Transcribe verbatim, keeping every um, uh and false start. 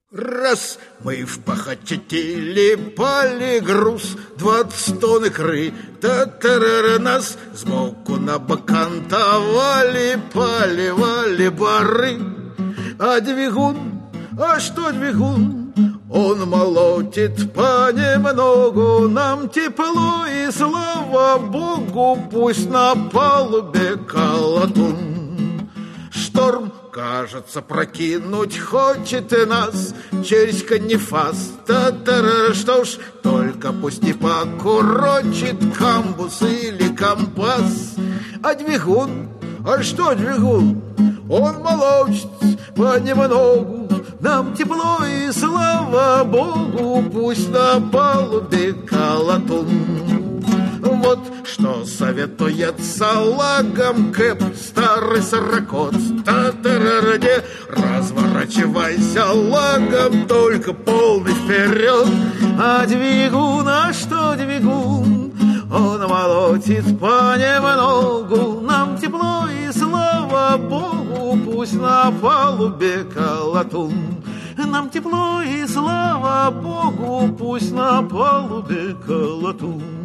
Раз мы в похотели пали груз, двадцать тонн икры, та-та-ра-ра, нас сбоку на бокантовали, поливали бары. А двигун, а что двигун? Он молотит понемногу, нам тепло и слава Богу, пусть на палубе колотун. Шторм, кажется, прокинуть хочет и нас через канифас. Та-та-ра, что ж, только пусть не покурочит камбус или компас. А двигун, а что двигун? Он молочит понемногу, нам тепло и слава Богу, пусть на палубе колотун. Вот что советует салагам Кэп, старый сорокот. Та-та-ра-ра-де, разворачивайся лагом, только полный вперед. А двигун, а что двигун? Он молотит понемногу, нам тепло и слава Богу, пусть на палубе колотун. Нам тепло и слава Богу, пусть на палубе колотун.